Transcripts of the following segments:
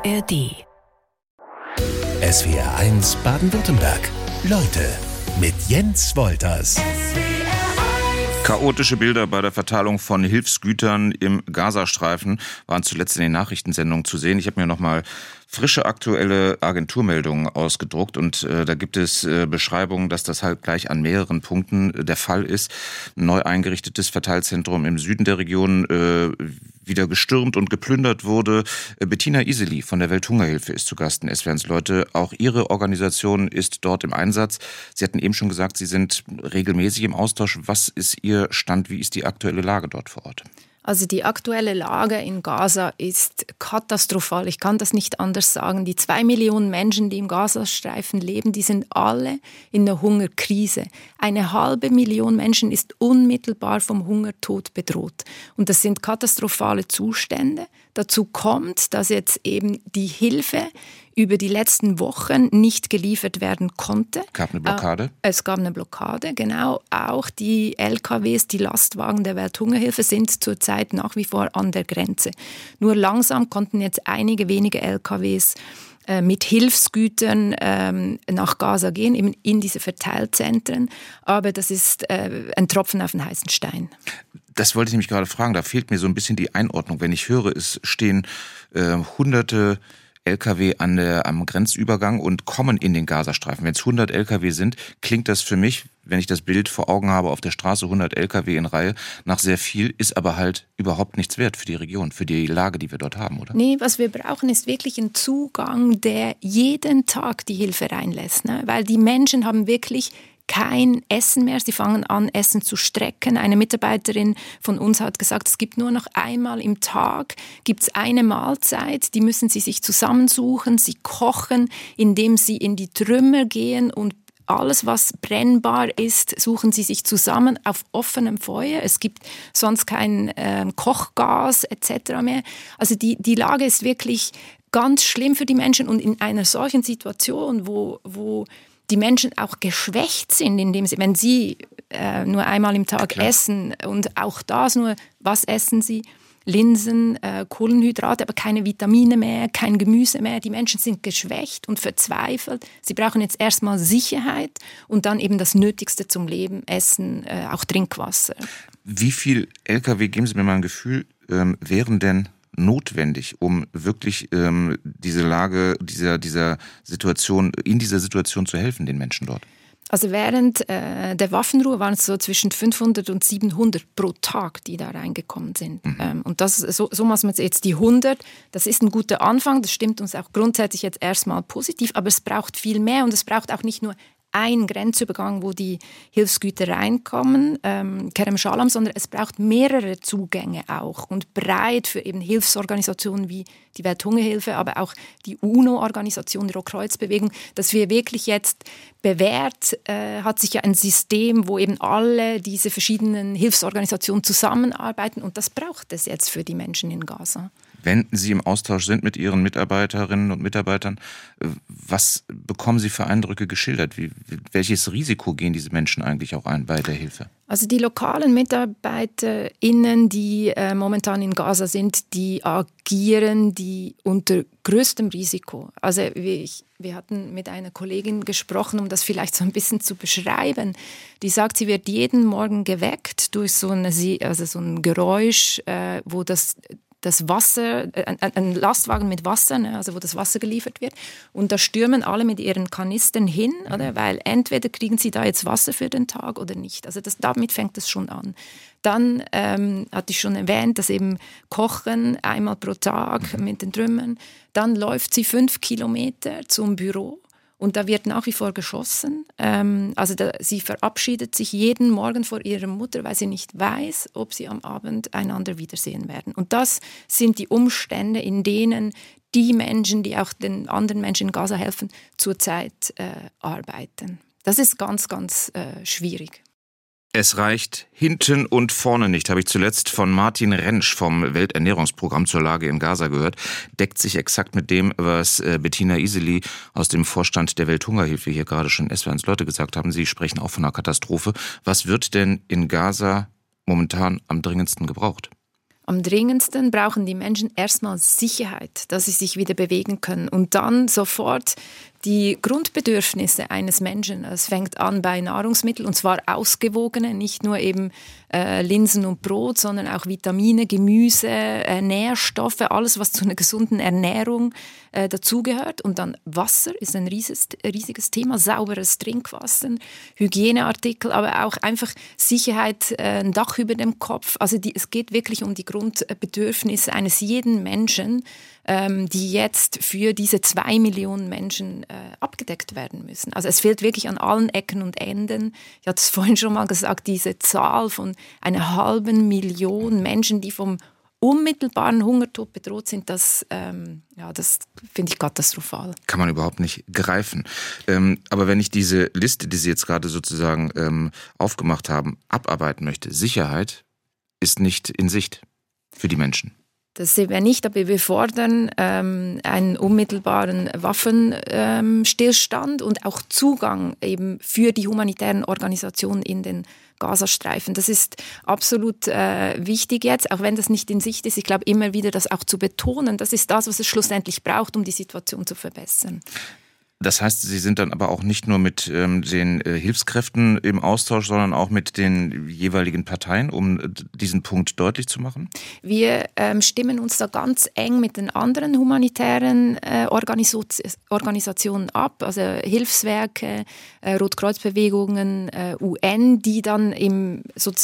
ARD. SWR1 Baden-Württemberg. Leute mit Jens Wolters. Chaotische Bilder bei der Verteilung von Hilfsgütern im Gazastreifen waren zuletzt in den Nachrichtensendungen zu sehen. Ich habe mir nochmal frische aktuelle Agenturmeldungen ausgedruckt und da gibt es Beschreibungen, dass das halt gleich an mehreren Punkten der Fall ist. Ein neu eingerichtetes Verteilzentrum im Süden der Region wieder gestürmt und geplündert wurde. Bettina Iseli von der Welthungerhilfe ist zu Gast in SWR1 Leute. Auch Ihre Organisation ist dort im Einsatz. Sie hatten eben schon gesagt, Sie sind regelmäßig im Austausch. Was ist Ihr Stand? Wie ist die aktuelle Lage dort vor Ort? Also die aktuelle Lage in Gaza ist katastrophal. Ich kann das nicht anders sagen. Die 2 Millionen Menschen, die im Gazastreifen leben, die sind alle in einer Hungerkrise. 500.000 Menschen ist unmittelbar vom Hungertod bedroht. Und das sind katastrophale Zustände. Dazu kommt, dass jetzt eben die Hilfe über die letzten Wochen nicht geliefert werden konnte. Es gab eine Blockade? Es gab eine Blockade, genau. Auch die LKWs, die Lastwagen der Welthungerhilfe sind zurzeit nach wie vor an der Grenze. Nur langsam konnten jetzt einige wenige LKWs mit Hilfsgütern nach Gaza gehen, eben in diese Verteilzentren. Aber das ist ein Tropfen auf den heißen Stein. Das wollte ich nämlich gerade fragen. Da fehlt mir so ein bisschen die Einordnung. Wenn ich höre, es stehen hunderte LKW am Grenzübergang und kommen in den Gazastreifen. Wenn es 100 LKW sind, klingt das für mich, wenn ich das Bild vor Augen habe, auf der Straße 100 LKW in Reihe, nach sehr viel, ist aber halt überhaupt nichts wert für die Region, für die Lage, die wir dort haben, oder? Nee, was wir brauchen, ist wirklich ein Zugang, der jeden Tag die Hilfe reinlässt. Ne? Weil die Menschen haben wirklich kein Essen mehr. Sie fangen an, Essen zu strecken. Eine Mitarbeiterin von uns hat gesagt, es gibt nur noch einmal im Tag, gibt es eine Mahlzeit, die müssen sie sich zusammensuchen. Sie kochen, indem sie in die Trümmer gehen und alles, was brennbar ist, suchen sie sich zusammen auf offenem Feuer. Es gibt sonst kein Kochgas etc. mehr. Also die Lage ist wirklich ganz schlimm für die Menschen. Und in einer solchen Situation, wo die Menschen auch geschwächt sind, indem sie, wenn sie nur einmal im Tag essen und auch das nur, was essen sie? Linsen, Kohlenhydrate, aber keine Vitamine mehr, kein Gemüse mehr. Die Menschen sind geschwächt und verzweifelt. Sie brauchen jetzt erstmal Sicherheit und dann eben das Nötigste zum Leben, Essen, auch Trinkwasser. Wie viel LKW, geben Sie mir mal ein Gefühl, wären denn notwendig, um wirklich diese Lage, dieser Situation, in dieser Situation zu helfen, den Menschen dort? Also während der Waffenruhe waren es so zwischen 500 und 700 pro Tag, die da reingekommen sind. Und das, so muss man jetzt die 100, das ist ein guter Anfang, das stimmt uns auch grundsätzlich jetzt erstmal positiv, aber es braucht viel mehr und es braucht auch nicht nur ein Grenzübergang, wo die Hilfsgüter reinkommen, Kerem Shalom, sondern es braucht mehrere Zugänge auch und breit für eben Hilfsorganisationen wie die Welthungerhilfe, aber auch die UNO-Organisation, die Rotkreuzbewegung, dass wir wirklich jetzt bewährt, hat sich ja ein System, wo eben alle diese verschiedenen Hilfsorganisationen zusammenarbeiten und das braucht es jetzt für die Menschen in Gaza. Wenn Sie im Austausch sind mit Ihren Mitarbeiterinnen und Mitarbeitern, was bekommen Sie für Eindrücke geschildert? Welches Risiko gehen diese Menschen eigentlich auch ein bei der Hilfe? Also die lokalen MitarbeiterInnen, die momentan in Gaza sind, die agieren unter größtem Risiko. Also wir hatten mit einer Kollegin gesprochen, um das vielleicht so ein bisschen zu beschreiben. Die sagt, sie wird jeden Morgen geweckt durch so ein Geräusch, wo das Wasser, ein Lastwagen mit Wasser, ne, also wo das Wasser geliefert wird. Und da stürmen alle mit ihren Kanistern hin, oder? Weil entweder kriegen sie da jetzt Wasser für den Tag oder nicht. Also damit fängt es schon an. Dann hatte ich schon erwähnt, dass eben Kochen einmal pro Tag mit den Trümmern. Dann läuft sie 5 Kilometer zum Büro. Und da wird nach wie vor geschossen. Sie verabschiedet sich jeden Morgen vor ihrer Mutter, weil sie nicht weiß, ob sie am Abend einander wiedersehen werden. Und das sind die Umstände, in denen die Menschen, die auch den anderen Menschen in Gaza helfen, zurzeit arbeiten. Das ist ganz, ganz schwierig. Es reicht hinten und vorne nicht, habe ich zuletzt von Martin Rentsch vom Welternährungsprogramm zur Lage in Gaza gehört. Deckt sich exakt mit dem, was Bettina Iseli aus dem Vorstand der Welthungerhilfe hier gerade schon SWR1 Leute gesagt haben. Sie sprechen auch von einer Katastrophe. Was wird denn in Gaza momentan am dringendsten gebraucht? Am dringendsten brauchen die Menschen erstmal Sicherheit, dass sie sich wieder bewegen können und dann sofort die Grundbedürfnisse eines Menschen. Es fängt an bei Nahrungsmitteln, und zwar ausgewogene, nicht nur eben Linsen und Brot, sondern auch Vitamine, Gemüse, Nährstoffe, alles, was zu einer gesunden Ernährung dazugehört. Und dann Wasser ist ein riesiges Thema, sauberes Trinkwasser, Hygieneartikel, aber auch einfach Sicherheit, ein Dach über dem Kopf. Also es geht wirklich um die Grundbedürfnisse eines jeden Menschen, die jetzt für diese 2 Millionen Menschen abgedeckt werden müssen. Also es fehlt wirklich an allen Ecken und Enden. Ich hatte es vorhin schon mal gesagt, diese Zahl von 500.000 Menschen, die vom unmittelbaren Hungertod bedroht sind, das finde ich katastrophal. Kann man überhaupt nicht greifen. Aber wenn ich diese Liste, die Sie jetzt gerade sozusagen aufgemacht haben, abarbeiten möchte, Sicherheit ist nicht in Sicht für die Menschen. Das sehen wir nicht, aber wir fordern einen unmittelbaren Waffenstillstand und auch Zugang eben für die humanitären Organisationen in den Gazastreifen. Das ist absolut wichtig jetzt, auch wenn das nicht in Sicht ist. Ich glaube immer wieder, das auch zu betonen. Das ist das, was es schlussendlich braucht, um die Situation zu verbessern. Das heißt, Sie sind dann aber auch nicht nur mit den Hilfskräften im Austausch, sondern auch mit den jeweiligen Parteien, um diesen Punkt deutlich zu machen? Wir stimmen uns da ganz eng mit den anderen humanitären Organisationen ab, also Hilfswerke, Rotkreuzbewegungen, UN, die dann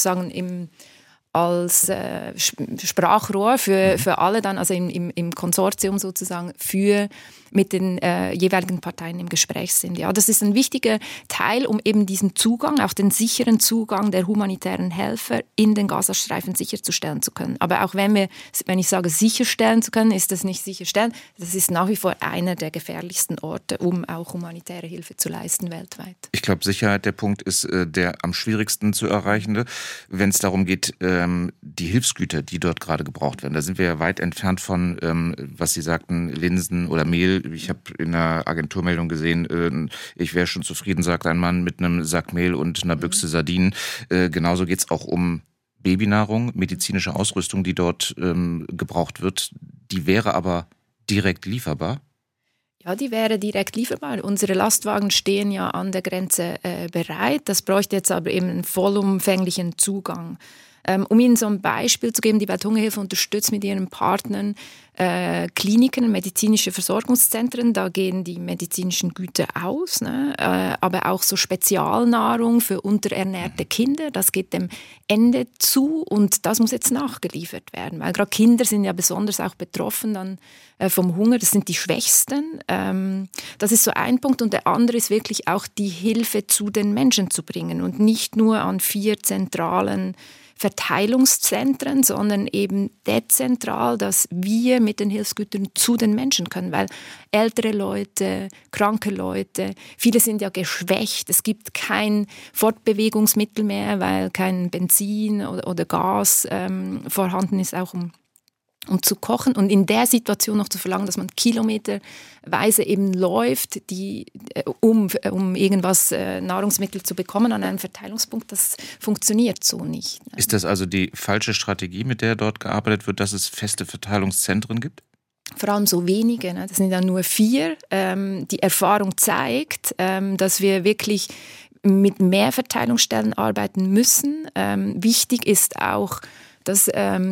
als Sprachrohr für alle dann, also im Konsortium sozusagen, mit den jeweiligen Parteien im Gespräch sind. Ja, das ist ein wichtiger Teil, um eben diesen Zugang, auch den sicheren Zugang der humanitären Helfer in den Gazastreifen sicherzustellen zu können. Aber auch wenn ich sage sicherstellen zu können, ist das nicht sicherstellen. Das ist nach wie vor einer der gefährlichsten Orte, um auch humanitäre Hilfe zu leisten weltweit. Ich glaube, Sicherheit, der Punkt ist der am schwierigsten zu erreichende, wenn es darum geht, die Hilfsgüter, die dort gerade gebraucht werden. Da sind wir ja weit entfernt von, was Sie sagten, Linsen oder Mehl. Ich habe in einer Agenturmeldung gesehen, ich wäre schon zufrieden, sagt ein Mann, mit einem Sack Mehl und einer Büchse Sardinen. Genauso geht es auch um Babynahrung, medizinische Ausrüstung, die dort gebraucht wird. Die wäre aber direkt lieferbar. Ja, die wäre direkt lieferbar. Unsere Lastwagen stehen ja an der Grenze bereit. Das bräuchte jetzt aber eben einen vollumfänglichen Zugang. Um Ihnen so ein Beispiel zu geben, die Welthungerhilfe unterstützt mit ihren Partnern Kliniken, medizinische Versorgungszentren, da gehen die medizinischen Güter aus, ne? Aber auch so Spezialnahrung für unterernährte Kinder, das geht dem Ende zu und das muss jetzt nachgeliefert werden, weil gerade Kinder sind ja besonders auch betroffen dann vom Hunger, das sind die Schwächsten. Das ist so ein Punkt und der andere ist wirklich auch die Hilfe zu den Menschen zu bringen und nicht nur an 4 zentralen Verteilungszentren, sondern eben dezentral, dass wir mit den Hilfsgütern zu den Menschen können, weil ältere Leute, kranke Leute, viele sind ja geschwächt, es gibt kein Fortbewegungsmittel mehr, weil kein Benzin oder Gas vorhanden ist, auch um zu kochen und in der Situation noch zu verlangen, dass man kilometerweise eben läuft, um irgendwas Nahrungsmittel zu bekommen an einem Verteilungspunkt, das funktioniert so nicht. Ist das also die falsche Strategie, mit der dort gearbeitet wird, dass es feste Verteilungszentren gibt? Vor allem so wenige, ne? Das sind ja nur 4. Die Erfahrung zeigt, dass wir wirklich mit mehr Verteilungsstellen arbeiten müssen. Wichtig ist auch, dass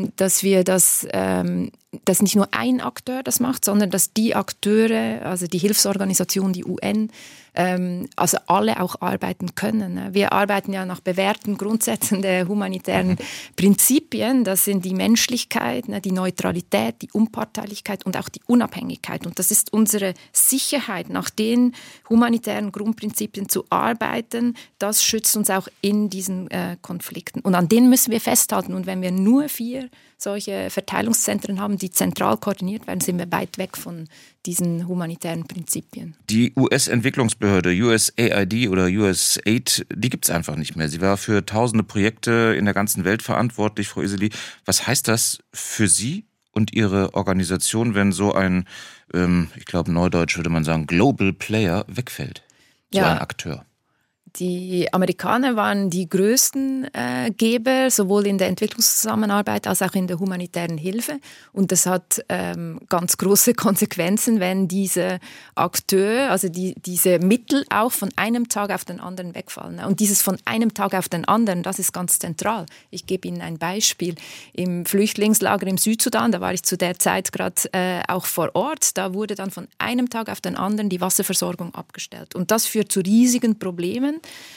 nicht nur ein Akteur das macht, sondern dass die Akteure, also die Hilfsorganisation, die UN, also alle auch arbeiten können. Wir arbeiten ja nach bewährten Grundsätzen der humanitären Prinzipien. Das sind die Menschlichkeit, die Neutralität, die Unparteilichkeit und auch die Unabhängigkeit. Und das ist unsere Sicherheit, nach den humanitären Grundprinzipien zu arbeiten. Das schützt uns auch in diesen Konflikten. Und an denen müssen wir festhalten. Und wenn wir nur 4 solche Verteilungszentren haben, die zentral koordiniert werden, sind wir weit weg von diesen humanitären Prinzipien. Die US-Entwicklungsbehörde, USAID oder USAID, die gibt es einfach nicht mehr. Sie war für tausende Projekte in der ganzen Welt verantwortlich, Frau Iseli. Was heißt das für Sie und Ihre Organisation, wenn so ein, ich glaube neudeutsch würde man sagen, Global Player wegfällt? So ein Akteur. Die Amerikaner waren die größten Geber, sowohl in der Entwicklungszusammenarbeit als auch in der humanitären Hilfe. Und das hat ganz große Konsequenzen, wenn diese Akteure, also diese Mittel auch von einem Tag auf den anderen wegfallen. Und dieses von einem Tag auf den anderen, das ist ganz zentral. Ich gebe Ihnen ein Beispiel. Im Flüchtlingslager im Südsudan, da war ich zu der Zeit gerade auch vor Ort, da wurde dann von einem Tag auf den anderen die Wasserversorgung abgestellt. Und das führt zu riesigen Problemen.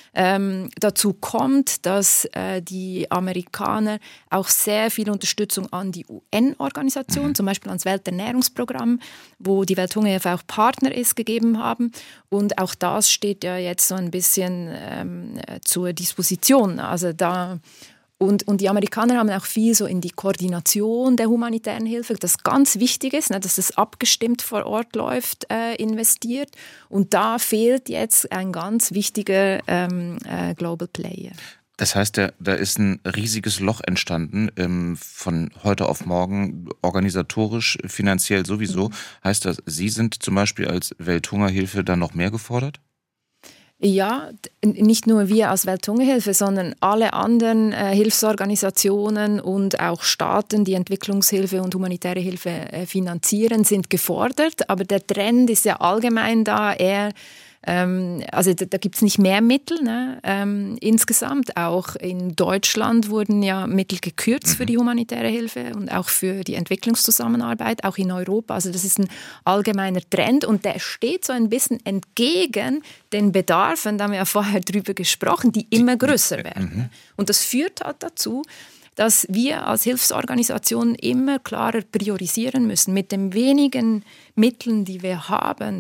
Dazu kommt, dass die Amerikaner auch sehr viel Unterstützung an die UN-Organisation, zum Beispiel ans Welternährungsprogramm, wo die Welthungerhilfe auch Partner ist, gegeben haben. Und auch das steht ja jetzt so ein bisschen zur Disposition. Also Und die Amerikaner haben auch viel so in die Koordination der humanitären Hilfe, das ganz wichtig ist, dass das abgestimmt vor Ort läuft, investiert. Und da fehlt jetzt ein ganz wichtiger Global Player. Das heißt, da ist ein riesiges Loch entstanden, von heute auf morgen, organisatorisch, finanziell sowieso. Heißt das, Sie sind zum Beispiel als Welthungerhilfe dann noch mehr gefordert? Ja, nicht nur wir als Welthungerhilfe, sondern alle anderen Hilfsorganisationen und auch Staaten, die Entwicklungshilfe und humanitäre Hilfe finanzieren, sind gefordert. Aber der Trend ist ja allgemein da eher, also da gibt es nicht mehr Mittel. Insgesamt auch in Deutschland wurden ja Mittel gekürzt für die humanitäre Hilfe und auch für die Entwicklungszusammenarbeit, auch in Europa. Also das ist ein allgemeiner Trend und der steht so ein bisschen entgegen den Bedarfen, da haben wir ja vorher drüber gesprochen, die immer größer werden. Und das führt halt dazu, dass wir als Hilfsorganisation immer klarer priorisieren müssen. Mit den wenigen Mitteln, die wir haben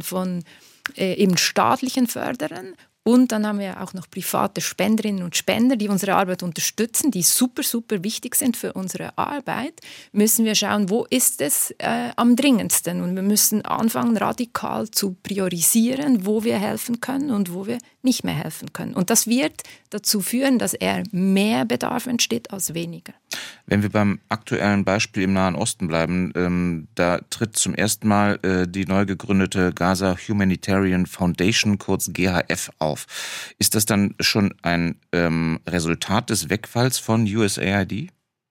im staatlichen Fördern. Und dann haben wir auch noch private Spenderinnen und Spender, die unsere Arbeit unterstützen, die super, super wichtig sind für unsere Arbeit. Müssen wir schauen, wo ist es am dringendsten. Und wir müssen anfangen, radikal zu priorisieren, wo wir helfen können und wo wir nicht mehr helfen können. Und das wird dazu führen, dass eher mehr Bedarf entsteht als weniger. Wenn wir beim aktuellen Beispiel im Nahen Osten bleiben, da tritt zum ersten Mal die neu gegründete Gaza Humanitarian Foundation, kurz GHF, auf. Ist das dann schon ein Resultat des Wegfalls von USAID?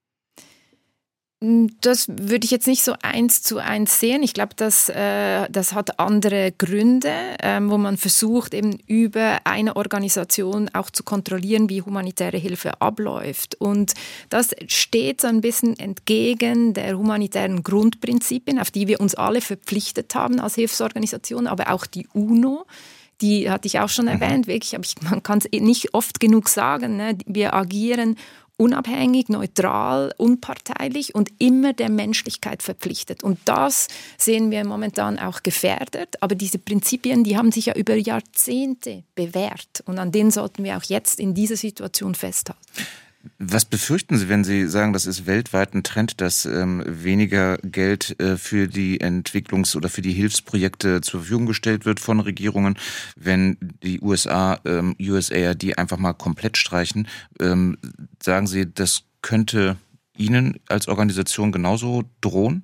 Das würde ich jetzt nicht so 1:1 sehen. Ich glaube, das hat andere Gründe, wo man versucht, eben über eine Organisation auch zu kontrollieren, wie humanitäre Hilfe abläuft. Und das steht so ein bisschen entgegen der humanitären Grundprinzipien, auf die wir uns alle verpflichtet haben als Hilfsorganisation, aber auch die UNO. Die hatte ich auch schon erwähnt, wirklich, aber man kann es nicht oft genug sagen. Ne? Wir agieren unabhängig, neutral, unparteilich und immer der Menschlichkeit verpflichtet. Und das sehen wir momentan auch gefährdet. Aber diese Prinzipien, die haben sich ja über Jahrzehnte bewährt. Und an denen sollten wir auch jetzt in dieser Situation festhalten. Was befürchten Sie, wenn Sie sagen, das ist weltweit ein Trend, dass weniger Geld für die Entwicklungs- oder für die Hilfsprojekte zur Verfügung gestellt wird von Regierungen, wenn die USA USAID einfach mal komplett streichen? Sagen Sie, das könnte Ihnen als Organisation genauso drohen?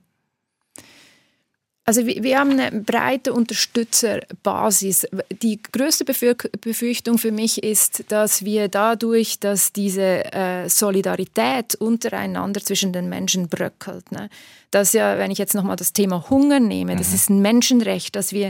Also wir haben eine breite Unterstützerbasis. Die größte Befürchtung für mich ist, dass wir dadurch, dass diese Solidarität untereinander zwischen den Menschen bröckelt. Ne? Dass ja, wenn ich jetzt nochmal das Thema Hunger nehme, das ist ein Menschenrecht, dass wir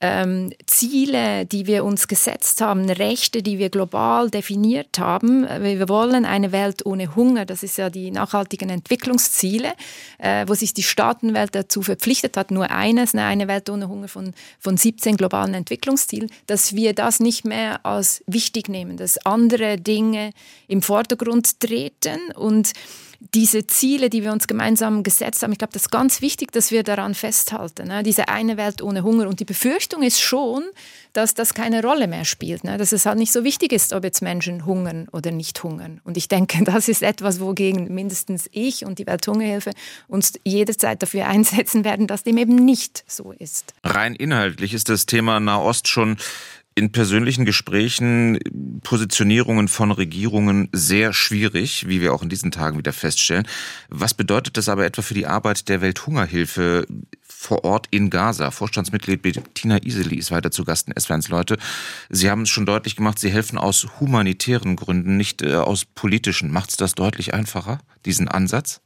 Ziele, die wir uns gesetzt haben, Rechte, die wir global definiert haben. Wir wollen eine Welt ohne Hunger. Das ist ja die nachhaltigen Entwicklungsziele, wo sich die Staatenwelt dazu verpflichtet hat, nur eine Welt ohne Hunger von 17 globalen Entwicklungszielen, dass wir das nicht mehr als wichtig nehmen, dass andere Dinge im Vordergrund treten und diese Ziele, die wir uns gemeinsam gesetzt haben, ich glaube, das ist ganz wichtig, dass wir daran festhalten. Ne? Diese eine Welt ohne Hunger. Und die Befürchtung ist schon, dass das keine Rolle mehr spielt. Ne? Dass es halt nicht so wichtig ist, ob jetzt Menschen hungern oder nicht hungern. Und ich denke, das ist etwas, wogegen mindestens ich und die Welthungerhilfe uns jederzeit dafür einsetzen werden, dass dem eben nicht so ist. Rein inhaltlich ist das Thema Nahost schon in persönlichen Gesprächen, Positionierungen von Regierungen sehr schwierig, wie wir auch in diesen Tagen wieder feststellen. Was bedeutet das aber etwa für die Arbeit der Welthungerhilfe? vor Ort in Gaza. Vorstandsmitglied Bettina Iseli ist weiter zu Gast in SWR1 Leute. Sie haben es schon deutlich gemacht, Sie helfen aus humanitären Gründen, nicht aus politischen. Macht es das deutlich einfacher, diesen Ansatz?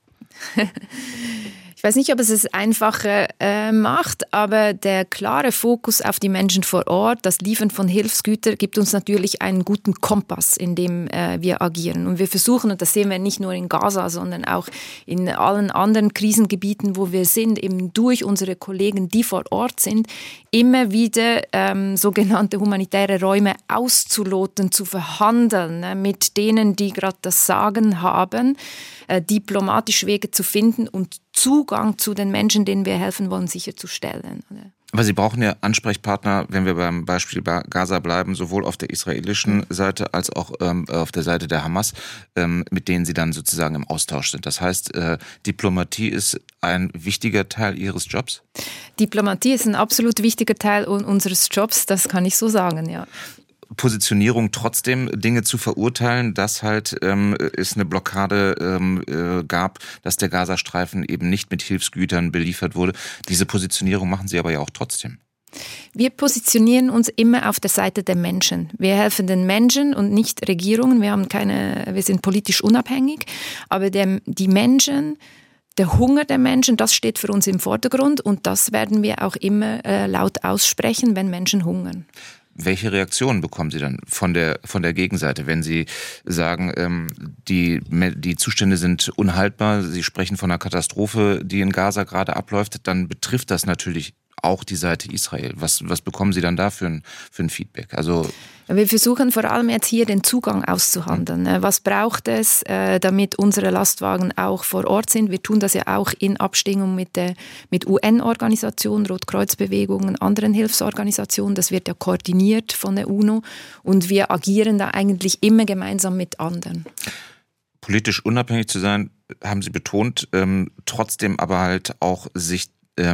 Ich weiß nicht, ob es es einfacher macht, aber der klare Fokus auf die Menschen vor Ort, das Liefern von Hilfsgütern, gibt uns natürlich einen guten Kompass, in dem wir agieren. Und wir versuchen, und das sehen wir nicht nur in Gaza, sondern auch in allen anderen Krisengebieten, wo wir sind, eben durch unsere Kollegen, die vor Ort sind, immer wieder sogenannte humanitäre Räume auszuloten, zu verhandeln, mit denen, die gerade das Sagen haben, diplomatisch Wege zu finden und Zugang zu den Menschen, denen wir helfen wollen, sicherzustellen. Aber Sie brauchen ja Ansprechpartner, wenn wir beim Beispiel Gaza bleiben, sowohl auf der israelischen Seite als auch auf der Seite der Hamas, mit denen Sie dann sozusagen im Austausch sind. Das heißt, Diplomatie ist ein wichtiger Teil Ihres Jobs? Diplomatie ist ein absolut wichtiger Teil unseres Jobs, das kann ich so sagen, ja. Positionierung trotzdem Dinge zu verurteilen, dass halt es eine Blockade gab, dass der Gazastreifen eben nicht mit Hilfsgütern beliefert wurde. Diese Positionierung machen Sie aber ja auch trotzdem. Wir positionieren uns immer auf der Seite der Menschen. Wir helfen den Menschen und nicht Regierungen. Wir sind politisch unabhängig, aber die Menschen, der Hunger der Menschen, das steht für uns im Vordergrund und das werden wir auch immer laut aussprechen, wenn Menschen hungern. Welche Reaktionen bekommen Sie dann von der Gegenseite, wenn Sie sagen, die Zustände sind unhaltbar, Sie sprechen von einer Katastrophe, die in Gaza gerade abläuft, dann betrifft das natürlich auch die Seite Israel. Was bekommen Sie dann da für ein Feedback? Also wir versuchen vor allem jetzt hier den Zugang auszuhandeln. Was braucht es, damit unsere Lastwagen auch vor Ort sind? Wir tun das ja auch in Abstimmung mit UN-Organisationen, Rotkreuzbewegungen, anderen Hilfsorganisationen. Das wird ja koordiniert von der UNO und wir agieren da eigentlich immer gemeinsam mit anderen. Politisch unabhängig zu sein, haben Sie betont, trotzdem aber halt auch sich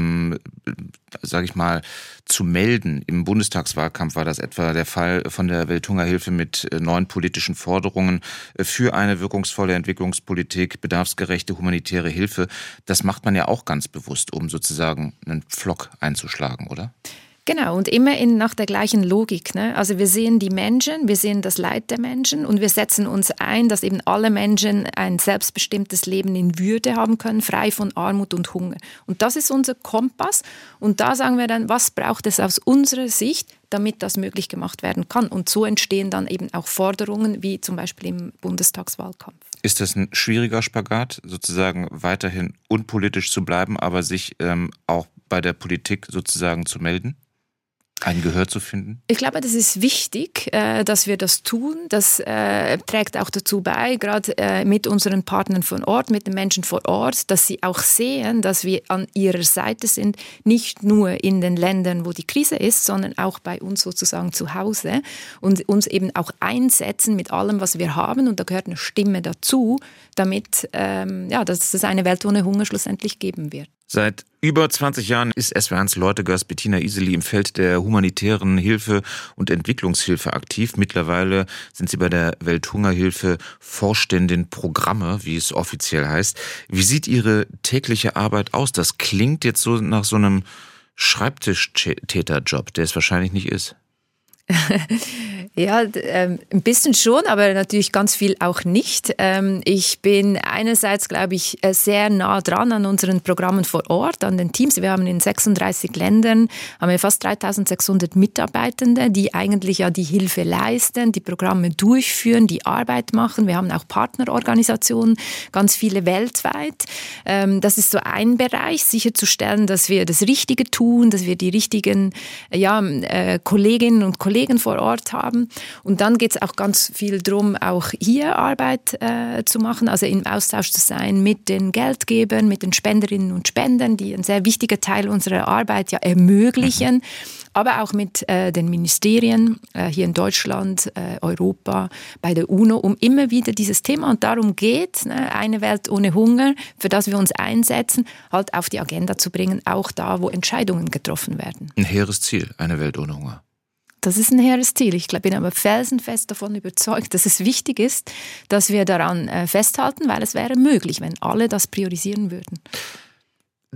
sage ich mal, zu melden. Im Bundestagswahlkampf war das etwa der Fall von der Welthungerhilfe mit 9 politischen Forderungen für eine wirkungsvolle Entwicklungspolitik, bedarfsgerechte humanitäre Hilfe. Das macht man ja auch ganz bewusst, um sozusagen einen Pflock einzuschlagen, oder? Genau, und immer nach der gleichen Logik. Ne? Also wir sehen die Menschen, wir sehen das Leid der Menschen und wir setzen uns ein, dass eben alle Menschen ein selbstbestimmtes Leben in Würde haben können, frei von Armut und Hunger. Und das ist unser Kompass. Und da sagen wir dann, was braucht es aus unserer Sicht, damit das möglich gemacht werden kann. Und so entstehen dann eben auch Forderungen, wie zum Beispiel im Bundestagswahlkampf. Ist das ein schwieriger Spagat, sozusagen weiterhin unpolitisch zu bleiben, aber sich auch bei der Politik sozusagen zu melden? Ein Gehör zu finden? Ich glaube, das ist wichtig, dass wir das tun. Das trägt auch dazu bei, gerade mit unseren Partnern von Ort, mit den Menschen vor Ort, dass sie auch sehen, dass wir an ihrer Seite sind, nicht nur in den Ländern, wo die Krise ist, sondern auch bei uns sozusagen zu Hause und uns eben auch einsetzen mit allem, was wir haben. Und da gehört eine Stimme dazu, damit dass es eine Welt ohne Hunger schlussendlich geben wird. Seit über 20 Jahren ist SWR1 Leutegast Bettina Iseli im Feld der humanitären Hilfe und Entwicklungshilfe aktiv. Mittlerweile sind Sie bei der Welthungerhilfe Vorständin Programme, wie es offiziell heißt. Wie sieht Ihre tägliche Arbeit aus? Das klingt jetzt so nach so einem Schreibtischtäterjob, der es wahrscheinlich nicht ist. Ja, ein bisschen schon, aber natürlich ganz viel auch nicht. Ich bin einerseits, glaube ich, sehr nah dran an unseren Programmen vor Ort, an den Teams. Wir haben in 36 Ländern haben wir fast 3600 Mitarbeitende, die eigentlich ja die Hilfe leisten, die Programme durchführen, die Arbeit machen. Wir haben auch Partnerorganisationen, ganz viele weltweit. Das ist so ein Bereich, sicherzustellen, dass wir das Richtige tun, dass wir die richtigen Kolleginnen und Kollegen vor Ort haben. Und dann geht es auch ganz viel darum, auch hier Arbeit zu machen, also im Austausch zu sein mit den Geldgebern, mit den Spenderinnen und Spendern, die ein sehr wichtiger Teil unserer Arbeit ja ermöglichen, aber auch mit den Ministerien hier in Deutschland, Europa, bei der UNO, um immer wieder dieses Thema, und darum geht eine Welt ohne Hunger, für das wir uns einsetzen, halt auf die Agenda zu bringen, auch da, wo Entscheidungen getroffen werden. Ein hehres Ziel, eine Welt ohne Hunger. Das ist ein hehres Ziel. Ich bin aber felsenfest davon überzeugt, dass es wichtig ist, dass wir daran festhalten, weil es wäre möglich, wenn alle das priorisieren würden.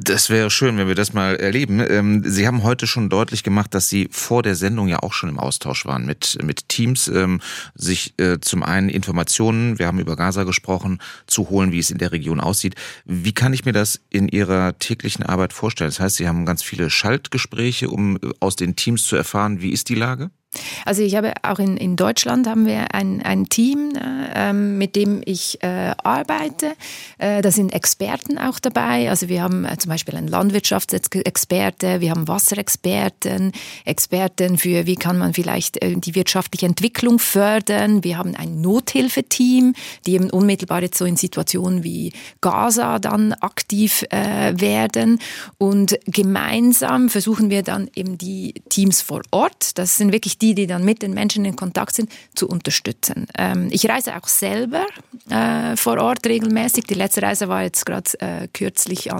Das wäre schön, wenn wir das mal erleben. Sie haben heute schon deutlich gemacht, dass Sie vor der Sendung ja auch schon im Austausch waren mit Teams, sich zum einen Informationen, wir haben über Gaza gesprochen, zu holen, wie es in der Region aussieht. Wie kann ich mir das in Ihrer täglichen Arbeit vorstellen? Das heißt, Sie haben ganz viele Schaltgespräche, um aus den Teams zu erfahren, wie ist die Lage? Also ich habe auch in Deutschland haben wir ein Team, mit dem ich arbeite. Da sind Experten auch dabei. Also wir haben zum Beispiel einen Landwirtschaftsexperte, wir haben Wasserexperten, Experten für wie kann man vielleicht die wirtschaftliche Entwicklung fördern. Wir haben ein Nothilfeteam, die eben unmittelbar jetzt so in Situationen wie Gaza dann aktiv werden. Und gemeinsam versuchen wir dann eben die Teams vor Ort, das sind wirklich die dann mit den Menschen in Kontakt sind, zu unterstützen. Ich reise auch selber vor Ort regelmäßig. Die letzte Reise war jetzt gerade kürzlich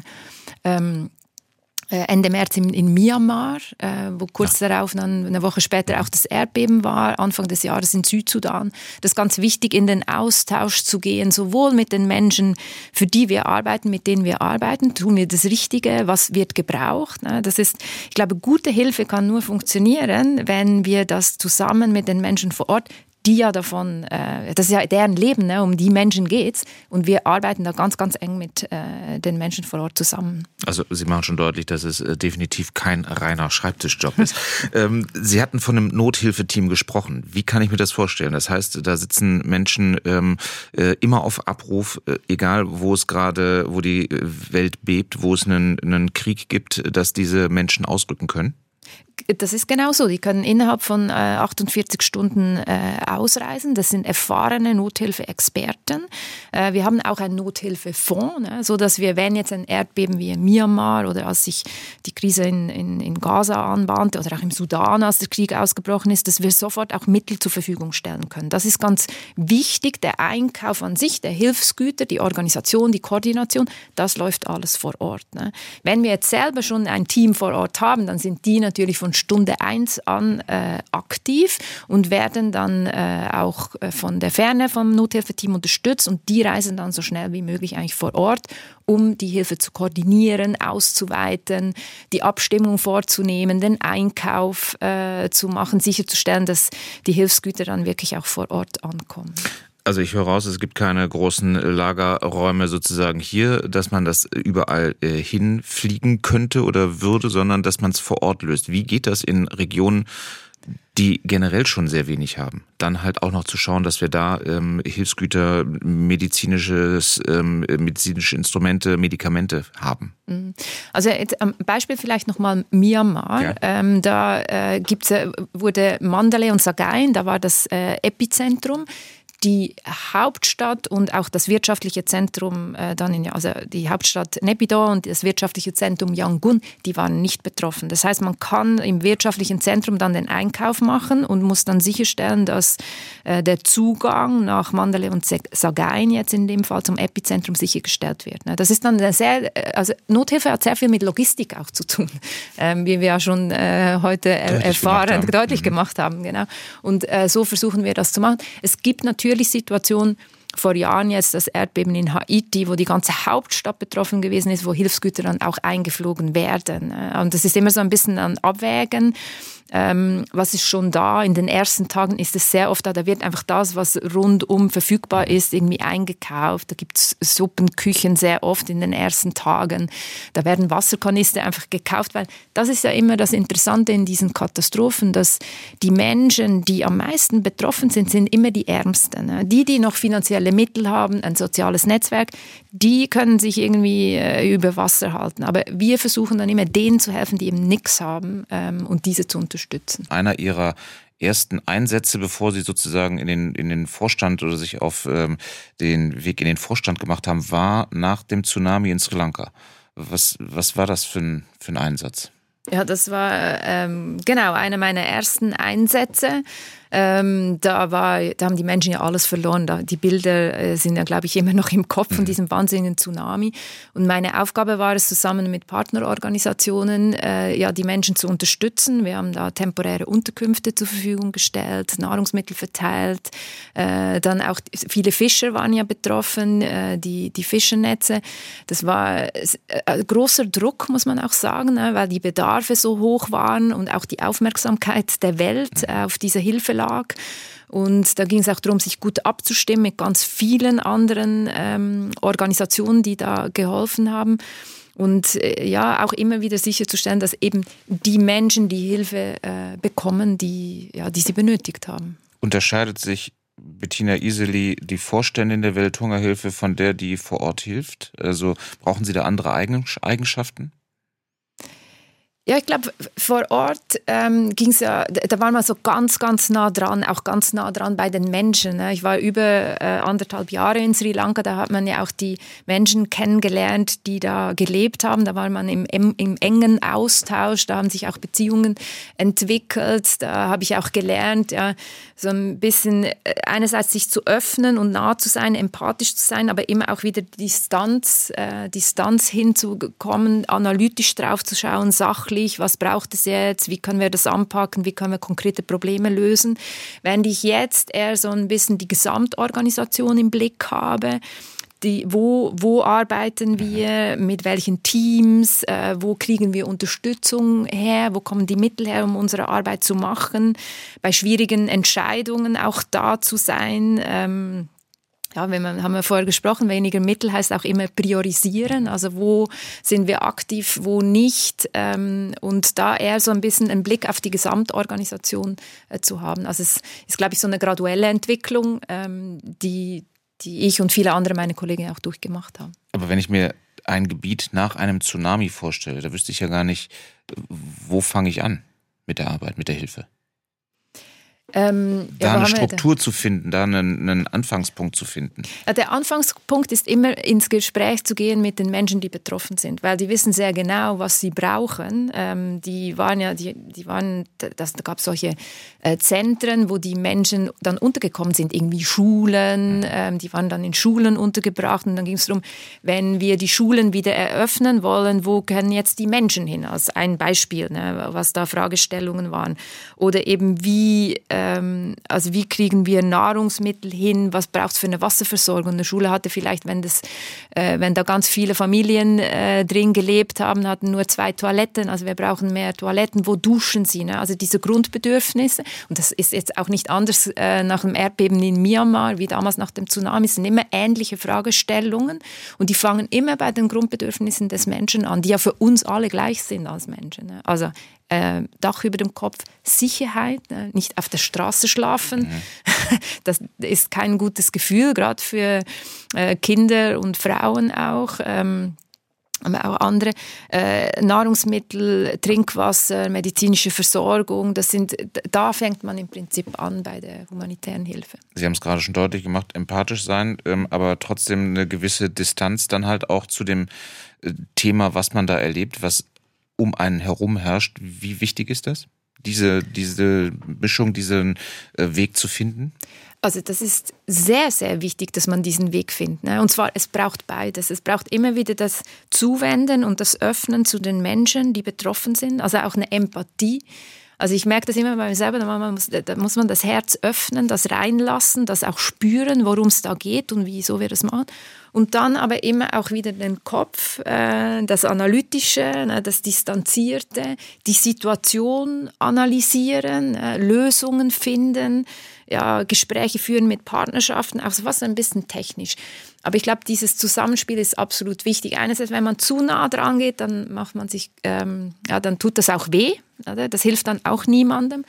Ende März in Myanmar, wo kurz darauf, dann eine Woche später auch das Erdbeben war, Anfang des Jahres in Südsudan. Das ist ganz wichtig, in den Austausch zu gehen, sowohl mit den Menschen, für die wir arbeiten, mit denen wir arbeiten, tun wir das Richtige, was wird gebraucht. Das ist, ich glaube, gute Hilfe kann nur funktionieren, wenn wir das zusammen mit den Menschen vor Ort, die ja davon, das ist ja deren Leben, um die Menschen geht's und wir arbeiten da ganz, ganz eng mit den Menschen vor Ort zusammen. Also Sie machen schon deutlich, dass es definitiv kein reiner Schreibtischjob ist. Sie hatten von einem Nothilfeteam gesprochen. Wie kann ich mir das vorstellen? Das heißt, da sitzen Menschen immer auf Abruf, egal wo die Welt bebt, wo es einen Krieg gibt, dass diese Menschen ausrücken können? Das ist genau so. Die können innerhalb von 48 Stunden ausreisen. Das sind erfahrene Nothilfe-Experten. Wir haben auch einen Nothilfefonds, so dass wir, wenn jetzt ein Erdbeben wie in Myanmar oder als sich die Krise in Gaza anbahnte oder auch im Sudan, als der Krieg ausgebrochen ist, dass wir sofort auch Mittel zur Verfügung stellen können. Das ist ganz wichtig. Der Einkauf an sich, der Hilfsgüter, die Organisation, die Koordination, das läuft alles vor Ort. Wenn wir jetzt selber schon ein Team vor Ort haben, dann sind die natürlich von Stunde 1 an aktiv und werden dann auch von der Ferne vom Nothilfeteam unterstützt und die reisen dann so schnell wie möglich eigentlich vor Ort, um die Hilfe zu koordinieren, auszuweiten, die Abstimmung vorzunehmen, den Einkauf zu machen, sicherzustellen, dass die Hilfsgüter dann wirklich auch vor Ort ankommen. Also ich höre raus, es gibt keine großen Lagerräume sozusagen hier, dass man das überall hinfliegen könnte oder würde, sondern dass man es vor Ort löst. Wie geht das in Regionen, die generell schon sehr wenig haben? Dann halt auch noch zu schauen, dass wir da Hilfsgüter, medizinische Instrumente, Medikamente haben. Also jetzt am Beispiel vielleicht nochmal Myanmar. Ja. Da wurde Mandalay und Sagaing, da war das Epizentrum. Die Hauptstadt und auch das wirtschaftliche Zentrum, also die Hauptstadt Naypyidaw und das wirtschaftliche Zentrum Yangon, die waren nicht betroffen. Das heißt, man kann im wirtschaftlichen Zentrum dann den Einkauf machen und muss dann sicherstellen, dass der Zugang nach Mandalay und Sagaing jetzt in dem Fall zum Epizentrum sichergestellt wird. Das ist dann also Nothilfe hat sehr viel mit Logistik auch zu tun, wie wir ja schon heute deutlich gemacht haben. Genau. Und so versuchen wir das zu machen. Es gibt natürlich Situationen, vor Jahren jetzt das Erdbeben in Haiti, wo die ganze Hauptstadt betroffen gewesen ist, wo Hilfsgüter dann auch eingeflogen werden. Und das ist immer so ein bisschen ein Abwägen. Was ist schon da? In den ersten Tagen ist es sehr oft da wird einfach das, was rundum verfügbar ist, irgendwie eingekauft. Da gibt es Suppenküchen sehr oft in den ersten Tagen. Da werden Wasserkanister einfach gekauft, weil das ist ja immer das Interessante in diesen Katastrophen, dass die Menschen, die am meisten betroffen sind, sind immer die Ärmsten. Die noch finanzielle Mittel haben, ein soziales Netzwerk, die können sich irgendwie über Wasser halten. Aber wir versuchen dann immer denen zu helfen, die eben nichts haben und diese zu unterstützen. Einer Ihrer ersten Einsätze, bevor Sie sozusagen in den Vorstand oder sich auf den Weg in den Vorstand gemacht haben, war nach dem Tsunami in Sri Lanka. Was war das für ein Einsatz? Ja, das war genau einer meiner ersten Einsätze. Da haben die Menschen ja alles verloren. Die Bilder sind ja, glaube ich, immer noch im Kopf von diesem wahnsinnigen Tsunami. Und meine Aufgabe war es, zusammen mit Partnerorganisationen die Menschen zu unterstützen. Wir haben da temporäre Unterkünfte zur Verfügung gestellt, Nahrungsmittel verteilt. Dann auch viele Fischer waren ja betroffen, die Fischernetze. Das war großer Druck, muss man auch sagen, weil die Bedarfe so hoch waren und auch die Aufmerksamkeit der Welt auf diese Hilfe lag. Und da ging es auch darum, sich gut abzustimmen mit ganz vielen anderen Organisationen, die da geholfen haben. Und auch immer wieder sicherzustellen, dass eben die Menschen die Hilfe bekommen, die sie benötigt haben. Unterscheidet sich Bettina Iseli, die Vorständin der Welthungerhilfe, von der, die vor Ort hilft? Also brauchen Sie da andere Eigenschaften? Ja, ich glaube, vor Ort ging es ja, da war man so ganz, ganz nah dran, auch ganz nah dran bei den Menschen. Ne? Ich war über 1,5 Jahre in Sri Lanka, da hat man ja auch die Menschen kennengelernt, die da gelebt haben. Da war man im engen Austausch, da haben sich auch Beziehungen entwickelt. Da habe ich auch gelernt, ja, so ein bisschen einerseits sich zu öffnen und nah zu sein, empathisch zu sein, aber immer auch wieder Distanz hinzukommen, analytisch drauf zu schauen, sachlich. Was braucht es jetzt? Wie können wir das anpacken? Wie können wir konkrete Probleme lösen? Während ich jetzt eher so ein bisschen die Gesamtorganisation im Blick habe, wo arbeiten wir, mit welchen Teams, wo kriegen wir Unterstützung her, wo kommen die Mittel her, um unsere Arbeit zu machen, bei schwierigen Entscheidungen auch da zu sein. Haben wir vorher gesprochen, weniger Mittel heißt auch immer priorisieren, also wo sind wir aktiv, wo nicht, und da eher so ein bisschen einen Blick auf die Gesamtorganisation zu haben. Also es ist, glaube ich, so eine graduelle Entwicklung, die ich und viele andere meine Kollegen auch durchgemacht haben. Aber wenn ich mir ein Gebiet nach einem Tsunami vorstelle, da wüsste ich ja gar nicht, wo fange ich an mit der Arbeit, mit der Hilfe? Da eine Struktur zu finden, da einen Anfangspunkt zu finden. Ja, der Anfangspunkt ist immer, ins Gespräch zu gehen mit den Menschen, die betroffen sind, weil die wissen sehr genau, was sie brauchen. Da gab es solche Zentren, wo die Menschen dann untergekommen sind, irgendwie Schulen, die waren dann in Schulen untergebracht und dann ging es darum, wenn wir die Schulen wieder eröffnen wollen, wo können jetzt die Menschen hin? Als ein Beispiel, was da Fragestellungen waren. Oder eben wie kriegen wir Nahrungsmittel hin, was braucht es für eine Wasserversorgung. Eine Schule hatte vielleicht, wenn da ganz viele Familien drin gelebt haben, hatten nur 2 Toiletten, also wir brauchen mehr Toiletten, wo duschen sie? Ne? Also diese Grundbedürfnisse, und das ist jetzt auch nicht anders nach dem Erdbeben in Myanmar, wie damals nach dem Tsunami, es sind immer ähnliche Fragestellungen und die fangen immer bei den Grundbedürfnissen des Menschen an, die ja für uns alle gleich sind als Menschen. Ne? Also Dach über dem Kopf, Sicherheit, nicht auf der Straße schlafen. Das ist kein gutes Gefühl, gerade für Kinder und Frauen auch. Aber auch andere Nahrungsmittel, Trinkwasser, medizinische Versorgung, da fängt man im Prinzip an bei der humanitären Hilfe. Sie haben es gerade schon deutlich gemacht, empathisch sein, aber trotzdem eine gewisse Distanz dann halt auch zu dem Thema, was man da erlebt, was um einen herum herrscht. Wie wichtig ist das, diese Mischung, diesen Weg zu finden? Also das ist sehr, sehr wichtig, dass man diesen Weg findet. Ne? Und zwar, es braucht beides. Es braucht immer wieder das Zuwenden und das Öffnen zu den Menschen, die betroffen sind. Also auch eine Empathie. Also ich merke das immer bei mir selber, da muss man das Herz öffnen, das reinlassen, das auch spüren, worum es da geht und wieso wir das machen. Und dann aber immer auch wieder den Kopf, das Analytische, das Distanzierte, die Situation analysieren, Lösungen finden, ja, Gespräche führen mit Partnerschaften, auch so was ein bisschen technisch. Aber ich glaube, dieses Zusammenspiel ist absolut wichtig. Einerseits, wenn man zu nah dran geht, dann macht man sich, dann tut das auch weh. Oder? Das hilft dann auch niemandem.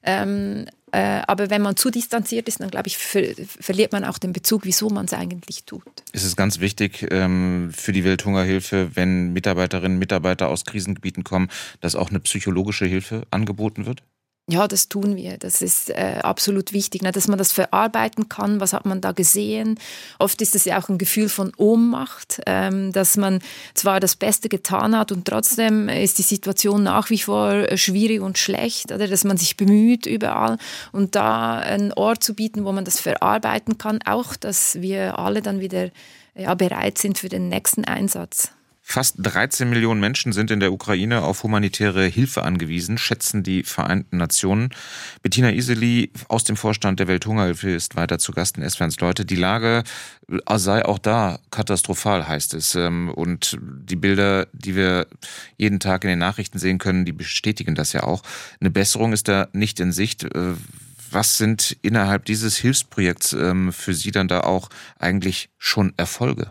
Aber wenn man zu distanziert ist, dann glaube ich, verliert man auch den Bezug, wieso man es eigentlich tut. Es ist ganz wichtig für die Welthungerhilfe, wenn Mitarbeiterinnen und Mitarbeiter aus Krisengebieten kommen, dass auch eine psychologische Hilfe angeboten wird? Ja, das tun wir. Das ist absolut wichtig, ne? Dass man das verarbeiten kann. Was hat man da gesehen? Oft ist es ja auch ein Gefühl von Ohnmacht, dass man zwar das Beste getan hat und trotzdem ist die Situation nach wie vor schwierig und schlecht, oder? Dass man sich bemüht überall und da einen Ort zu bieten, wo man das verarbeiten kann, auch, dass wir alle dann wieder bereit sind für den nächsten Einsatz. Fast 13 Millionen Menschen sind in der Ukraine auf humanitäre Hilfe angewiesen, schätzen die Vereinten Nationen. Bettina Iseli aus dem Vorstand der Welthungerhilfe ist weiter zu Gast in SWRs Leute. Die Lage sei auch da katastrophal, heißt es. Und die Bilder, die wir jeden Tag in den Nachrichten sehen können, die bestätigen das ja auch. Eine Besserung ist da nicht in Sicht. Was sind innerhalb dieses Hilfsprojekts für Sie dann da auch eigentlich schon Erfolge?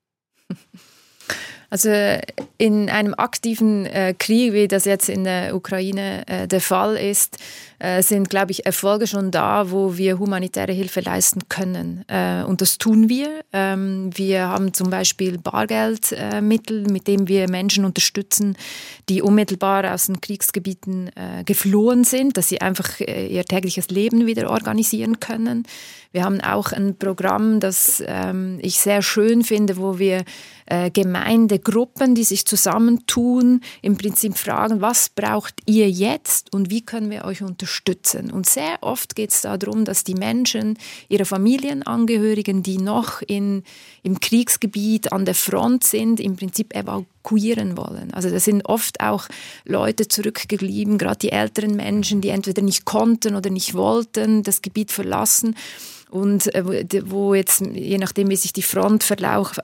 Also in einem aktiven Krieg, wie das jetzt in der Ukraine der Fall ist, sind, glaube ich, Erfolge schon da, wo wir humanitäre Hilfe leisten können. Und das tun wir. Wir haben zum Beispiel Bargeldmittel, mit dem wir Menschen unterstützen, die unmittelbar aus den Kriegsgebieten geflohen sind, dass sie einfach ihr tägliches Leben wieder organisieren können. Wir haben auch ein Programm, das ich sehr schön finde, wo wir Gemeindegruppen, die sich zusammentun, im Prinzip fragen, was braucht ihr jetzt und wie können wir euch unterstützen? Und sehr oft geht es darum, dass die Menschen, ihre Familienangehörigen, die noch im Kriegsgebiet an der Front sind, im Prinzip evakuieren wollen. Also da sind oft auch Leute zurückgeblieben, gerade die älteren Menschen, die entweder nicht konnten oder nicht wollten, das Gebiet verlassen. Und wo jetzt, je nachdem, wie sich der Frontverlauf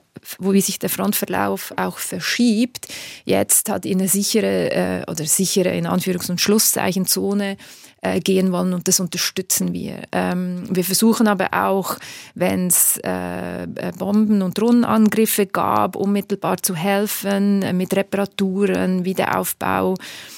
auch verschiebt, jetzt hat in eine sichere in Anführungs- und Schlusszeichen Zone gehen wollen und das unterstützen wir. Wir versuchen aber auch, wenn es Bomben- und Drohnenangriffe gab, unmittelbar zu helfen mit Reparaturen, Wiederaufbau.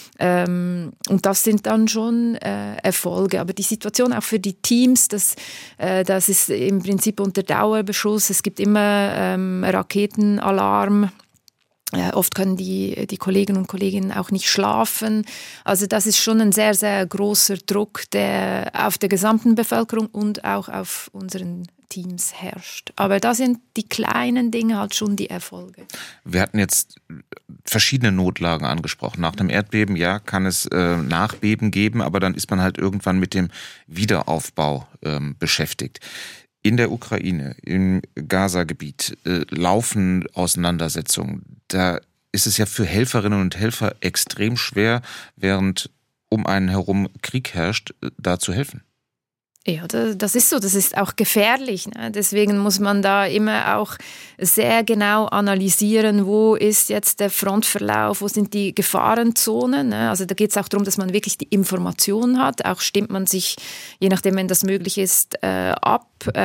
Und das sind dann schon Erfolge. Aber die Situation auch für die Teams, das ist im Prinzip unter Dauerbeschuss. Es gibt immer Raketenalarm. Oft können die Kolleginnen und Kollegen auch nicht schlafen. Also das ist schon ein sehr, sehr großer Druck, der auf der gesamten Bevölkerung und auch auf unseren Teams herrscht. Aber da sind die kleinen Dinge halt schon die Erfolge. Wir hatten jetzt verschiedene Notlagen angesprochen. Nach dem Erdbeben, ja, kann es Nachbeben geben, aber dann ist man halt irgendwann mit dem Wiederaufbau beschäftigt. In der Ukraine, im Gaza-Gebiet laufen Auseinandersetzungen. Da ist es ja für Helferinnen und Helfer extrem schwer, während um einen herum Krieg herrscht, da zu helfen. Ja, das ist so, das ist auch gefährlich, ne? Deswegen muss man da immer auch sehr genau analysieren, wo ist jetzt der Frontverlauf, wo sind die Gefahrenzonen, ne? Also da geht es auch darum, dass man wirklich die Information hat, auch stimmt man sich, je nachdem, wenn das möglich ist, ab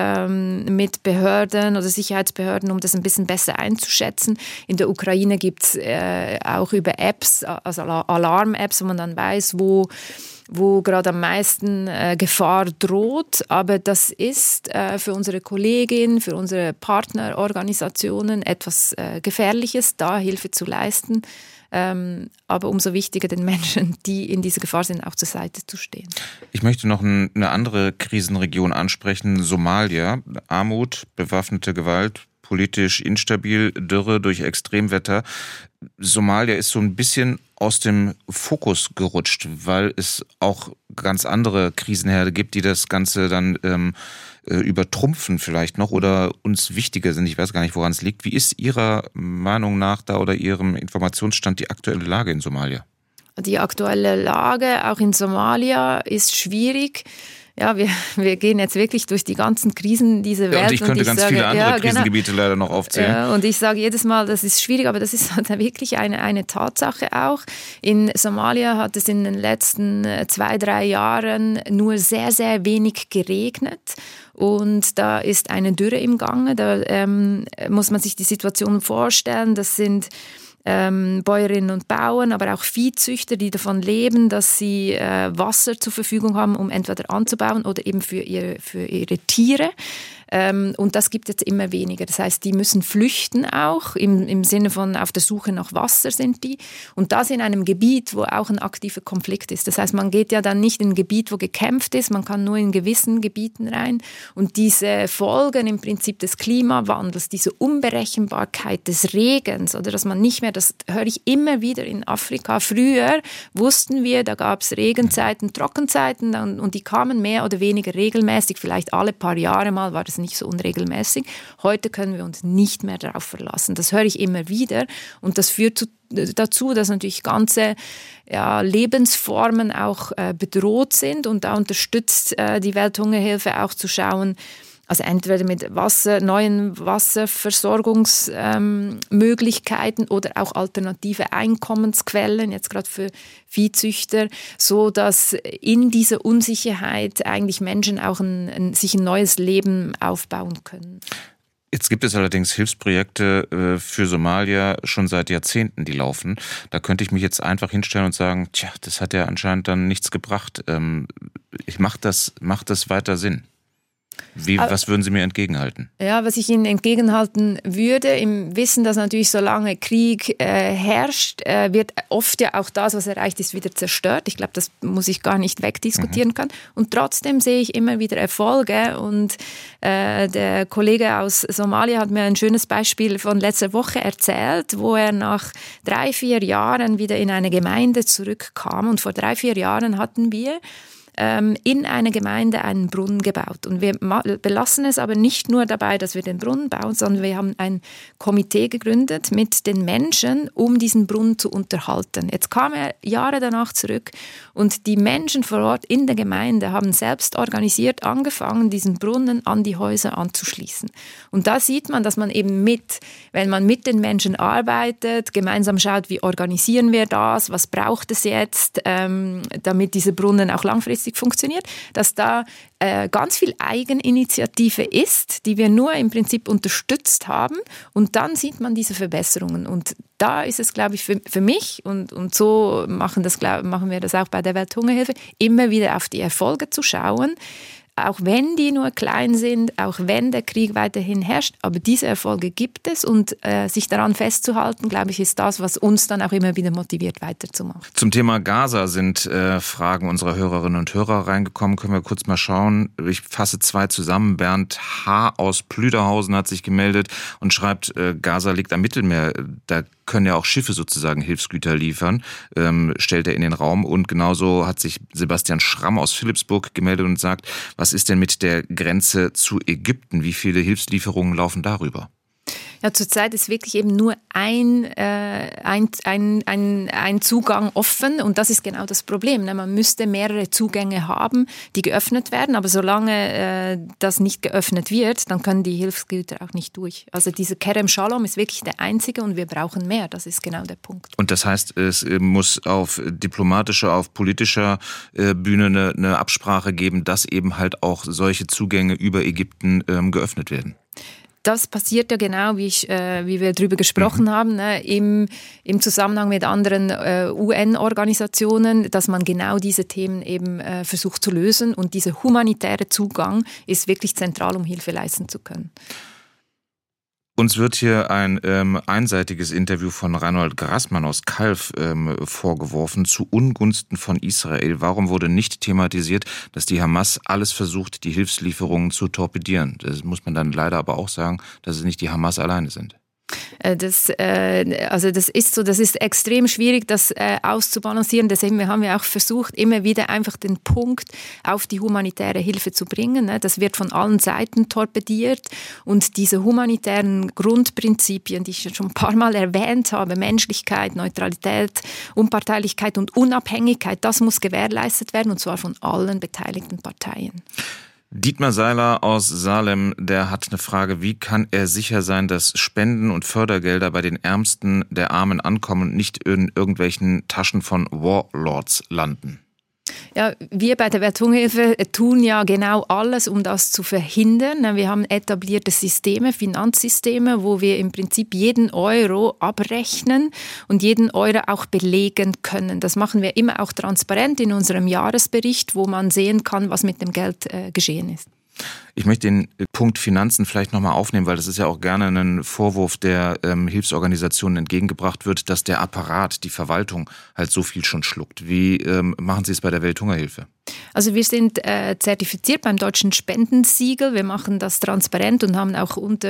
mit Behörden oder Sicherheitsbehörden, um das ein bisschen besser einzuschätzen. In der Ukraine gibt es auch über Apps, also Alarm-Apps, wo man dann weiß, wo gerade am meisten Gefahr droht. Aber das ist für unsere Kolleginnen, für unsere Partnerorganisationen etwas Gefährliches, da Hilfe zu leisten. Aber umso wichtiger, den Menschen, die in dieser Gefahr sind, auch zur Seite zu stehen. Ich möchte noch eine andere Krisenregion ansprechen, Somalia. Armut, bewaffnete Gewalt, politisch instabil, Dürre durch Extremwetter. Somalia ist so ein bisschen aus dem Fokus gerutscht, weil es auch ganz andere Krisenherde gibt, die das Ganze dann übertrumpfen vielleicht noch oder uns wichtiger sind. Ich weiß gar nicht, woran es liegt. Wie ist Ihrer Meinung nach da oder Ihrem Informationsstand die aktuelle Lage in Somalia? Die aktuelle Lage auch in Somalia ist schwierig. Ja, wir gehen jetzt wirklich durch die ganzen Krisen dieser Welt. Und ich könnte ganz viele andere Krisengebiete leider noch aufzählen. Ja, und ich sage jedes Mal, das ist schwierig, aber das ist halt wirklich eine Tatsache auch. In Somalia hat es in den letzten 2-3 Jahren nur sehr, sehr wenig geregnet. Und da ist eine Dürre im Gange. Da muss man sich die Situation vorstellen. Das sind Bäuerinnen und Bauern, aber auch Viehzüchter, die davon leben, dass sie Wasser zur Verfügung haben, um entweder anzubauen oder eben für ihre Tiere. Und das gibt es immer weniger. Das heißt, die müssen flüchten auch, im Sinne von auf der Suche nach Wasser sind die. Und das in einem Gebiet, wo auch ein aktiver Konflikt ist. Das heißt, man geht ja dann nicht in ein Gebiet, wo gekämpft ist, man kann nur in gewissen Gebieten rein. Und diese Folgen im Prinzip des Klimawandels, diese Unberechenbarkeit des Regens, oder dass man nicht mehr, das höre ich immer wieder in Afrika. Früher wussten wir, da gab es Regenzeiten, Trockenzeiten und die kamen mehr oder weniger regelmäßig, vielleicht alle paar Jahre mal war das nicht so unregelmäßig. Heute können wir uns nicht mehr darauf verlassen. Das höre ich immer wieder und das führt dazu, dass natürlich ganze Lebensformen auch bedroht sind und da unterstützt die Welthungerhilfe auch zu schauen, also entweder mit neuen Wasserversorgungsmöglichkeiten oder auch alternative Einkommensquellen, jetzt gerade für Viehzüchter, so dass in dieser Unsicherheit eigentlich Menschen auch sich ein neues Leben aufbauen können. Jetzt gibt es allerdings Hilfsprojekte für Somalia schon seit Jahrzehnten, die laufen. Da könnte ich mich jetzt einfach hinstellen und sagen, das hat ja anscheinend dann nichts gebracht. Macht das weiter Sinn? Was würden Sie mir entgegenhalten? Ja, was ich Ihnen entgegenhalten würde, im Wissen, dass natürlich solange Krieg herrscht, wird oft ja auch das, was erreicht ist, wieder zerstört. Ich glaube, das muss ich gar nicht wegdiskutieren können. Und trotzdem sehe ich immer wieder Erfolge. Und der Kollege aus Somalia hat mir ein schönes Beispiel von letzter Woche erzählt, wo er nach 3-4 Jahren wieder in eine Gemeinde zurückkam. Und vor 3-4 Jahren hatten wir in einer Gemeinde einen Brunnen gebaut. Und wir belassen es aber nicht nur dabei, dass wir den Brunnen bauen, sondern wir haben ein Komitee gegründet mit den Menschen, um diesen Brunnen zu unterhalten. Jetzt kam er Jahre danach zurück und die Menschen vor Ort in der Gemeinde haben selbst organisiert angefangen, diesen Brunnen an die Häuser anzuschließen. Und da sieht man, dass man eben wenn man mit den Menschen arbeitet, gemeinsam schaut, wie organisieren wir das, was braucht es jetzt, damit diese Brunnen auch langfristig funktioniert, dass da ganz viel Eigeninitiative ist, die wir nur im Prinzip unterstützt haben und dann sieht man diese Verbesserungen und da ist es, glaube ich, für mich und so machen wir das auch bei der Welthungerhilfe, immer wieder auf die Erfolge zu schauen, auch wenn die nur klein sind, auch wenn der Krieg weiterhin herrscht, aber diese Erfolge gibt es und sich daran festzuhalten, glaube ich, ist das, was uns dann auch immer wieder motiviert, weiterzumachen. Zum Thema Gaza sind Fragen unserer Hörerinnen und Hörer reingekommen. Können wir kurz mal schauen. Ich fasse 2 zusammen. Bernd H. aus Plüderhausen hat sich gemeldet und schreibt, Gaza liegt am Mittelmeer. Da können ja auch Schiffe sozusagen Hilfsgüter liefern, stellt er in den Raum. Und genauso hat sich Sebastian Schramm aus Philippsburg gemeldet und sagt, was ist denn mit der Grenze zu Ägypten? Wie viele Hilfslieferungen laufen darüber? Ja, zurzeit ist wirklich eben nur ein Zugang offen und das ist genau das Problem. Man müsste mehrere Zugänge haben, die geöffnet werden, aber solange das nicht geöffnet wird, dann können die Hilfsgüter auch nicht durch. Also diese Kerem Shalom ist wirklich der einzige und wir brauchen mehr, das ist genau der Punkt. Und das heißt, es muss auf diplomatischer, auf politischer Bühne eine Absprache geben, dass eben halt auch solche Zugänge über Ägypten geöffnet werden. Das passiert ja genau, wie wir darüber gesprochen haben, ne, im Zusammenhang mit anderen UN-Organisationen, dass man genau diese Themen eben versucht zu lösen. Und dieser humanitäre Zugang ist wirklich zentral, um Hilfe leisten zu können. Uns wird hier ein einseitiges Interview von Reinhold Grassmann aus Calw vorgeworfen zu Ungunsten von Israel. Warum wurde nicht thematisiert, dass die Hamas alles versucht, die Hilfslieferungen zu torpedieren? Das muss man dann leider aber auch sagen, dass es nicht die Hamas alleine sind. Das ist extrem schwierig, das auszubalancieren. Deswegen haben wir auch versucht, immer wieder einfach den Punkt auf die humanitäre Hilfe zu bringen. Das wird von allen Seiten torpediert und diese humanitären Grundprinzipien, die ich schon ein paar Mal erwähnt habe, Menschlichkeit, Neutralität, Unparteilichkeit und Unabhängigkeit, das muss gewährleistet werden und zwar von allen beteiligten Parteien. Dietmar Seiler aus Salem, der hat eine Frage, wie kann er sicher sein, dass Spenden und Fördergelder bei den Ärmsten der Armen ankommen und nicht in irgendwelchen Taschen von Warlords landen? Ja, wir bei der Welthungerhilfe tun ja genau alles, um das zu verhindern. Wir haben etablierte Systeme, Finanzsysteme, wo wir im Prinzip jeden Euro abrechnen und jeden Euro auch belegen können. Das machen wir immer auch transparent in unserem Jahresbericht, wo man sehen kann, was mit dem Geld geschehen ist. Ich möchte den Punkt Finanzen vielleicht nochmal aufnehmen, weil das ist ja auch gerne ein Vorwurf, der Hilfsorganisationen entgegengebracht wird, dass der Apparat, die Verwaltung halt so viel schon schluckt. Wie machen Sie es bei der Welthungerhilfe? Also wir sind zertifiziert beim Deutschen Spendensiegel. Wir machen das transparent und haben auch unter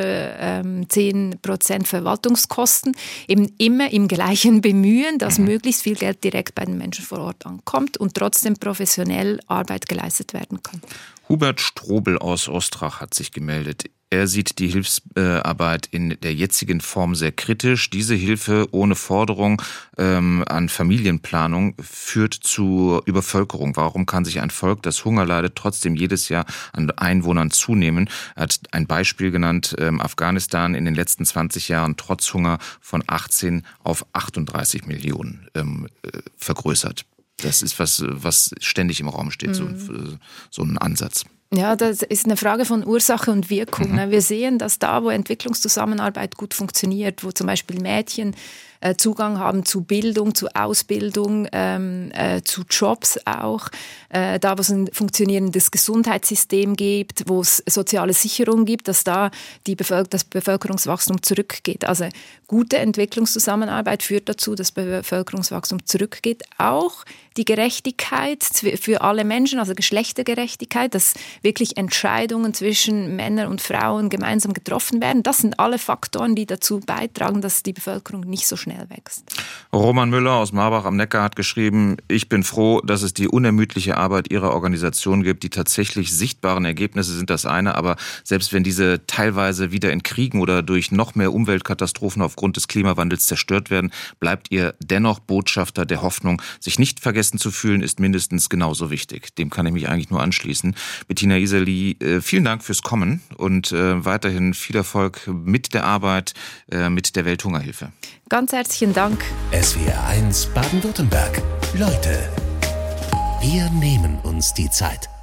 10% Verwaltungskosten. Eben immer im gleichen Bemühen, dass möglichst viel Geld direkt bei den Menschen vor Ort ankommt und trotzdem professionell Arbeit geleistet werden kann. Hubert Strobel aus Ostrach hat sich gemeldet. Er sieht die Hilfsarbeit in der jetzigen Form sehr kritisch. Diese Hilfe ohne Forderung an Familienplanung führt zu Übervölkerung. Warum kann sich ein Volk, das Hunger leidet, trotzdem jedes Jahr an Einwohnern zunehmen? Er hat ein Beispiel genannt, Afghanistan in den letzten 20 Jahren trotz Hunger von 18 auf 38 Millionen vergrößert. Das ist was ständig im Raum steht, so ein Ansatz. Ja, das ist eine Frage von Ursache und Wirkung. Wir sehen, dass da, wo Entwicklungszusammenarbeit gut funktioniert, wo zum Beispiel Mädchen Zugang haben zu Bildung, zu Ausbildung, zu Jobs auch, da wo es ein funktionierendes Gesundheitssystem gibt, wo es soziale Sicherung gibt, dass da das Bevölkerungswachstum zurückgeht. Also gute Entwicklungszusammenarbeit führt dazu, dass Bevölkerungswachstum zurückgeht. Auch die Gerechtigkeit für alle Menschen, also Geschlechtergerechtigkeit, dass wirklich Entscheidungen zwischen Männern und Frauen gemeinsam getroffen werden. Das sind alle Faktoren, die dazu beitragen, dass die Bevölkerung nicht so schnell wächst. Roman Müller aus Marbach am Neckar hat geschrieben, ich bin froh, dass es die unermüdliche Arbeit Ihrer Organisation gibt. Die tatsächlich sichtbaren Ergebnisse sind das eine, aber selbst wenn diese teilweise wieder in Kriegen oder durch noch mehr Umweltkatastrophen aufgrund des Klimawandels zerstört werden, bleibt ihr dennoch Botschafter der Hoffnung. Sich nicht vergessen zu fühlen, ist mindestens genauso wichtig. Dem kann ich mich eigentlich nur anschließen. Bettina Iseli, vielen Dank fürs Kommen und weiterhin viel Erfolg mit der Arbeit, mit der Welthungerhilfe. Ganz herzlichen Dank. SWR 1 Baden-Württemberg. Leute, wir nehmen uns die Zeit.